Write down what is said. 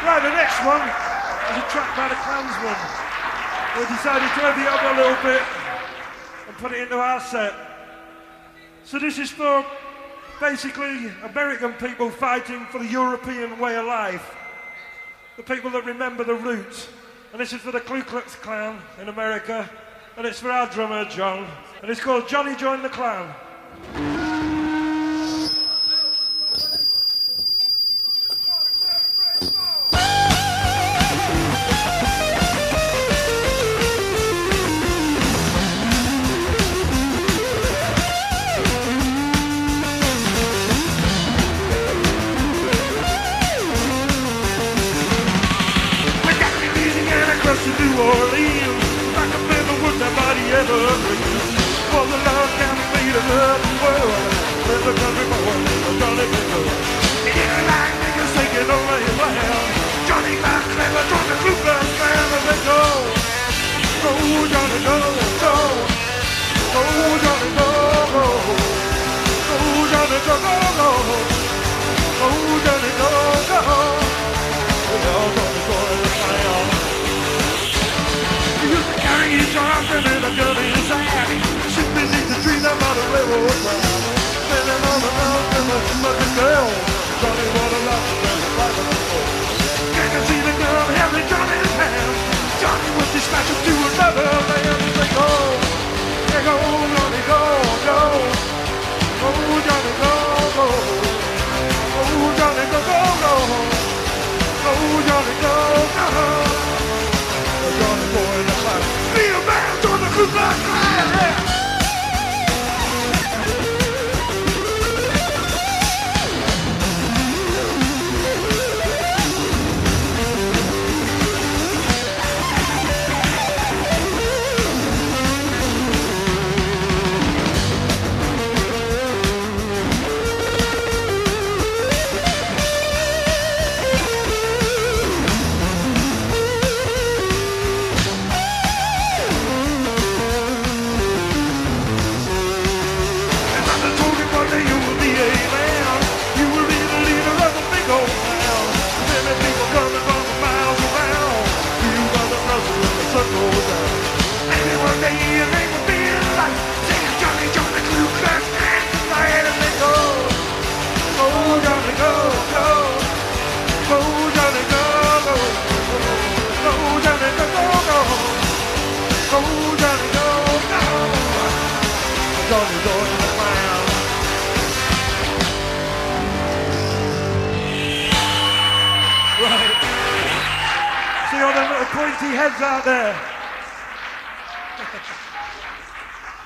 Right, the next one is a track by the Klansmen. We decided to heavy it up a little bit and put it into our set. So this is for basically American people fighting for the European way of life. The people that remember the roots. And this is for the Ku Klux Klan in America. And it's for our drummer, John. And it's called Johnny Joined the Klan. To New Orleans, like a feather would nobody ever dream. For the love can be the world, with the country boy, Johnny Pickle. Yeah, like niggas taking over his land. Johnny got clever, joined the Ku Klux Klan, and they go, go Johnny, go, go, go Johnny, go, go, go Johnny, go, go, go, go Johnny, go, go. Well, Johnny, go, go. Carry his arms and then a gun in his hand. Shit beneath the trees about the railroad track. Standing on the mountain with a fucking girl. Johnny what a lot of them private people. Can't you see the gun held in Johnny's hand? Johnny was dispatched to another land. They go, they go, Johnny, go, go. Go, Johnny, go, go. Go, Johnny, go, go, go. Go, Johnny, go, go. Johnny boy in the cloud. Be a man, join the Ku Klux Klan. Yeah. Pointy heads out there.